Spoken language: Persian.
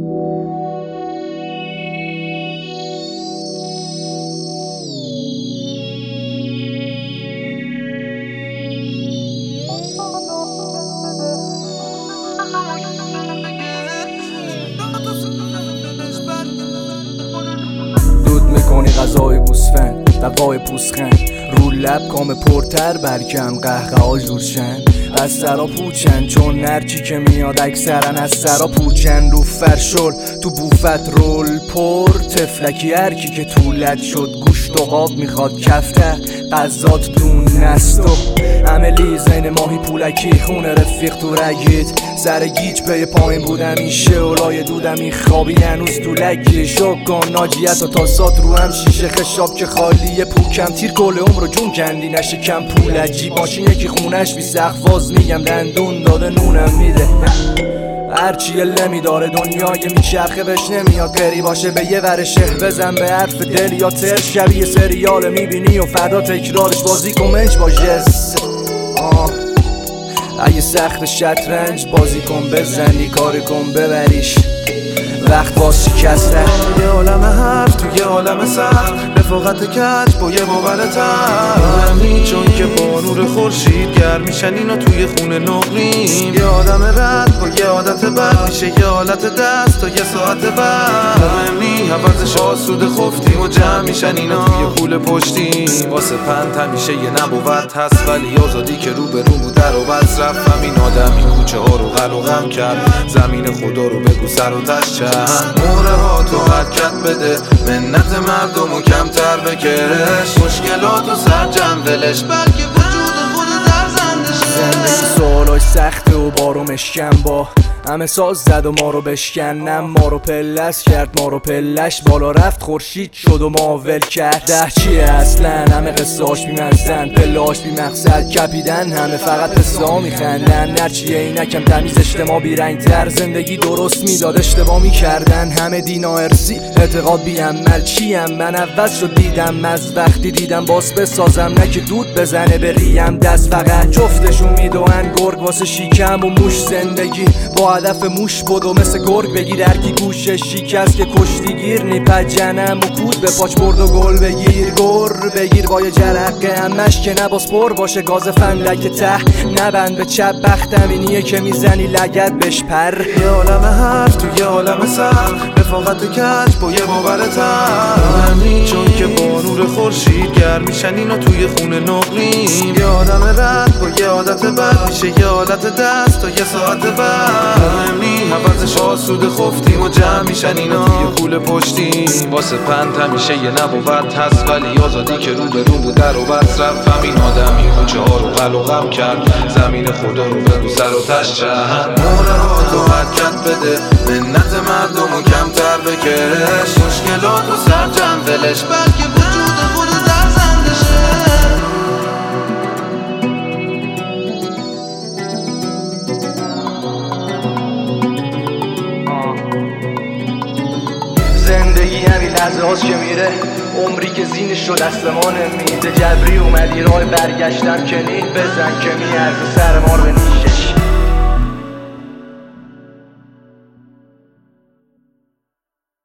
دود میکنی غذای گوسفند دقای پوسخند رو لب کام پرتر برکم قهقه جورشن از سرا پوچن چون نرچی که میاد اکثرن از سرا پوچن رو فرشل تو بوفت رول پر تفلکی هرکی که طولت شد گوشت و قاب میخواد کفته قضات دون نستو عملی زین ماهی پولکی خونه رفیق تو رگید سر گیج پی پایین بودم این شعلای دودم این خوابی هنوز تو لگی شکن ناجیت و تاسات رو هم شیشه خشاب که خالیه پوکم تیر کل عمر جون کندی نشه کم پول عجیب ماشین یکی خونش بی سخواز میگم دندون داده نونم میده هرچی لمی داره دنیای میچرخه بهش نمیاد گری باشه به یه ورشه بزن به حرف دل یا تر شبیه سریال میبینی و فردا تکرارش بازی کن منج با جس اگه سخت شطرنج بازی کن بزنی کاری کن ببریش وقت باز شکسته یه عالم حرف تو یه عالم سخت رفاقت کج با یه باورتم همین چون که با نور خورشید گرم میشن اینا توی خونه نقلیم یه آدم رد با یه عادت بد میشه یه حالت دست تا یه ساعت بعد همینی حوضش آسوده خفتیم و جمع میشن اینا توی پول پشتیم واسه پند همیشه یه نبوت هست ولی آزادی که رو به رو بود در و بس رفت همین آدم این کوچه ها رو غل و غم کرد زمین خدا رو بگو سر و تش چند موره ها تو حرکت بده منت مردم و کمتر بکش مشکلات و سر جمع ولش بلکه وجود خود در زنده شه زندگی سوالای سخته و بارو مشکن با همه ساز زد و ما رو بشکنم ما رو پلس کرد ما رو پلش بالا رفت خورشید شد و ما ول کرد ده چیه اصلا همه قصاش بیمزن پلاش بی مقصد کپیدن همه فقط قصه میخندن نرچیه اینکم تمیز اجتماع بیرنگ تر زندگی درست میداد اشتباه میکردن همه دینا ارسی اعتقاد بی عمل چیم من عوض شد دیدم از وقتی دیدم باز بسازم نه که دود بزنه به ریم دست فقط جفتشون میدوان گرگ واسه شیکم و موش زندگی با هدف موش بدو مثل گرگ بگیر هرکی گوشه شکست که کشتیگیر نیپد جنم و کود به پاچ برد و گل بگیر گر بگیر با یه جرقه همش که نباس پر باشه گاز فندک ته نبند به چپ بختم اینیه که میزنی لگت بش پر یه عالم حرف تو یه عالم سخت رفاقت کج با یه باورتم همین چون که با نور خورشید گرم میشن اینا توی خونه نقلیم یه آدم رد با یه عادت بد میشه یه حالت دست تا یه ساعت بعد همینی حوضش آسوده خفتیم و جمع میشن اینا یه پول پشتیم واسه پند همیشه یه نبوت هست ولی آزادی که رو به رو بود در و بس رفت همین آدم این کوچه ها رو غل و غم کرد زمین خدا رو بگو سر و تش چند موره ها تو حرکت بده منت مردم و کمتر بکش مشکلات و سر جمع ولش بلکه وجود خود در زنده شه زندگی همین لحظه هاست که میره عمری که زینش رو دست ما نمیده جبری اومدی راه برگشتم که نید بزن که میارزه سر ما رو